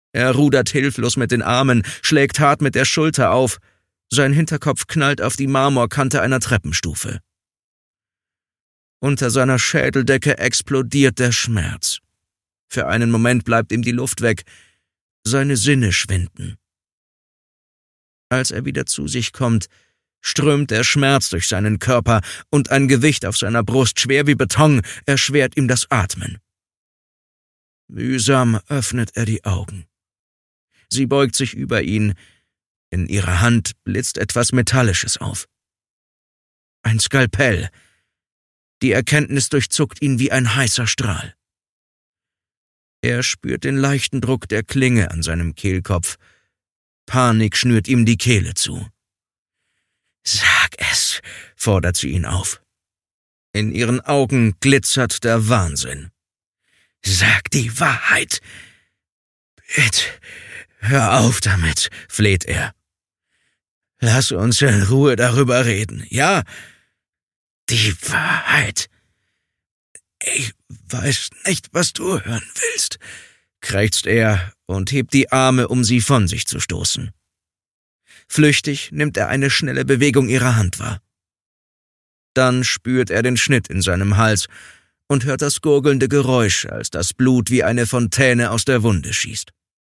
Er rudert hilflos mit den Armen, schlägt hart mit der Schulter auf. Sein Hinterkopf knallt auf die Marmorkante einer Treppenstufe. Unter seiner Schädeldecke explodiert der Schmerz. Für einen Moment bleibt ihm die Luft weg. Seine Sinne schwinden. Als er wieder zu sich kommt, strömt der Schmerz durch seinen Körper und ein Gewicht auf seiner Brust, schwer wie Beton, erschwert ihm das Atmen. Mühsam öffnet er die Augen. Sie beugt sich über ihn. In ihrer Hand blitzt etwas Metallisches auf. Ein Skalpell. Die Erkenntnis durchzuckt ihn wie ein heißer Strahl. Er spürt den leichten Druck der Klinge an seinem Kehlkopf. Panik schnürt ihm die Kehle zu. »Sag es«, fordert sie ihn auf. In ihren Augen glitzert der Wahnsinn. »Sag die Wahrheit!« »Bitte, hör auf damit«, fleht er. »Lass uns in Ruhe darüber reden, ja? Die Wahrheit. Ich weiß nicht, was du hören willst«, krächzt er und hebt die Arme, um sie von sich zu stoßen. Flüchtig nimmt er eine schnelle Bewegung ihrer Hand wahr. Dann spürt er den Schnitt in seinem Hals und hört das gurgelnde Geräusch, als das Blut wie eine Fontäne aus der Wunde schießt.